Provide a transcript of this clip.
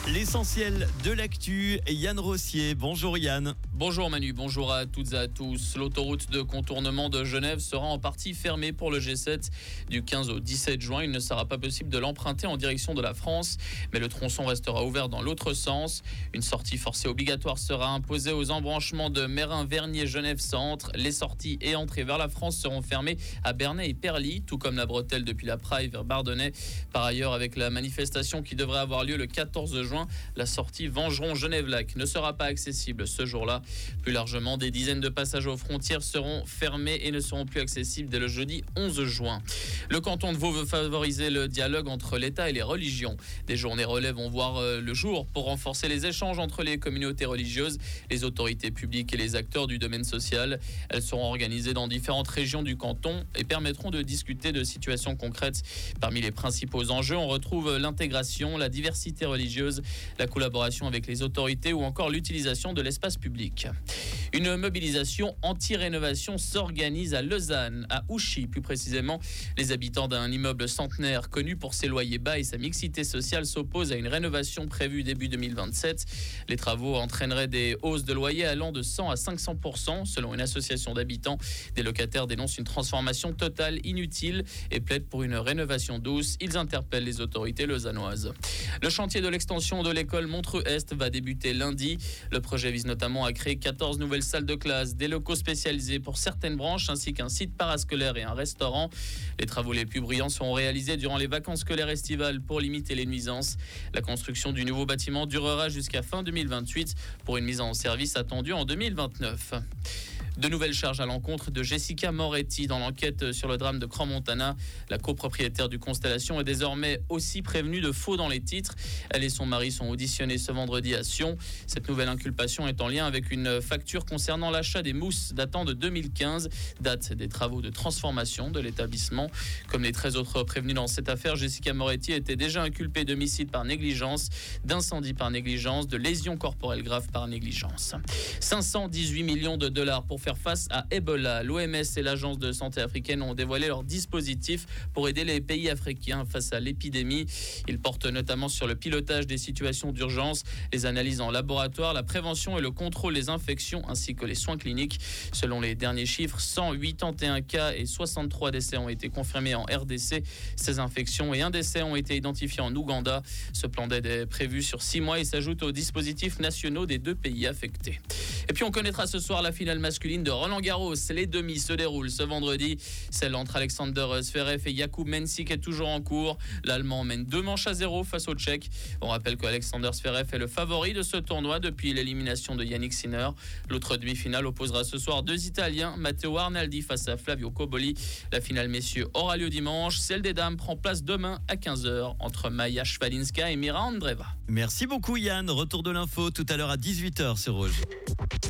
L'essentiel de l'actu, Yann Rossier. Bonjour Yann. Bonjour Manu, bonjour à toutes et à tous. L'autoroute de contournement de Genève sera en partie fermée pour le G7 du 15 au 17 juin. Il ne sera pas possible de l'emprunter en direction de la France, mais le tronçon restera ouvert dans l'autre sens. Une sortie forcée obligatoire sera imposée aux embranchements de Mérin-Vernier-Genève-Centre. Les sorties et entrées vers la France seront fermées à Bernay et Perly, tout comme la bretelle depuis la Praille vers Bardonnay. Par ailleurs, avec la manifestation qui devrait avoir lieu le 14 juin, la sortie Vengeron-Genève-Lac ne sera pas accessible ce jour-là. Plus largement, des dizaines de passages aux frontières seront fermés et ne seront plus accessibles dès le jeudi 11 juin. Le canton de Vaud veut favoriser le dialogue entre l'État et les religions. Des journées relais vont voir le jour pour renforcer les échanges entre les communautés religieuses, les autorités publiques et les acteurs du domaine social. Elles seront organisées dans différentes régions du canton et permettront de discuter de situations concrètes. Parmi les principaux enjeux, on retrouve l'intégration, la diversité religieuse, la collaboration avec les autorités ou encore l'utilisation de l'espace public. Une mobilisation anti-rénovation s'organise à Lausanne, à Ouchy plus précisément. Les habitants d'un immeuble centenaire connu pour ses loyers bas et sa mixité sociale s'opposent à une rénovation prévue début 2027. Les travaux entraîneraient des hausses de loyers allant de 100 à 500% selon une association d'habitants. Des locataires dénoncent une transformation totale inutile et plaident pour une rénovation douce. Ils interpellent les autorités lausannoises. Le chantier de l'extension de l'école Montreux-Est va débuter lundi. Le projet vise notamment à créer 14 nouvelles salles de classe, des locaux spécialisés pour certaines branches ainsi qu'un site parascolaire et un restaurant. Les travaux les plus brillants seront réalisés durant les vacances scolaires estivales pour limiter les nuisances. La construction du nouveau bâtiment durera jusqu'à fin 2028 pour une mise en service attendue en 2029. De nouvelles charges à l'encontre de Jessica Moretti dans l'enquête sur le drame de Crans-Montana. La copropriétaire du Constellation est désormais aussi prévenue de faux dans les titres. Elle et son mari sont auditionnés ce vendredi à Sion. Cette nouvelle inculpation est en lien avec une facture concernant l'achat des mousses datant de 2015, date des travaux de transformation de l'établissement. Comme les 13 autres prévenus dans cette affaire, Jessica Moretti était déjà inculpée d'homicide par négligence, d'incendie par négligence, de lésions corporelles graves par négligence. 518 millions de dollars pour faire face à Ebola. L'OMS et l'Agence de santé africaine ont dévoilé leur dispositif pour aider les pays africains face à l'épidémie. Ils portent notamment sur le pilotage des situations d'urgence, les analyses en laboratoire, la prévention et le contrôle des infections ainsi que les soins cliniques. Selon les derniers chiffres, 181 cas et 63 décès ont été confirmés en RDC. 16 infections et un décès ont été identifiés en Ouganda. Ce plan d'aide est prévu sur 6 mois et s'ajoute aux dispositifs nationaux des deux pays affectés. Et puis on connaîtra ce soir la finale masculine de Roland-Garros. Les demi se déroulent ce vendredi. Celle entre Alexander Zverev et Jakub Mensik est toujours en cours. L'Allemand mène 2-0 face au Tchèque. On rappelle que Alexander Zverev est le favori de ce tournoi depuis l'élimination de Yannick Sinner. L'autre demi-finale opposera ce soir deux Italiens, Matteo Arnaldi face à Flavio Cobolli. La finale messieurs aura lieu dimanche. Celle des dames prend place demain à 15h entre Maja Szwalinska et Mira Andreeva. Merci beaucoup Yann. Retour de l'info tout à l'heure à 18h sur Rouge.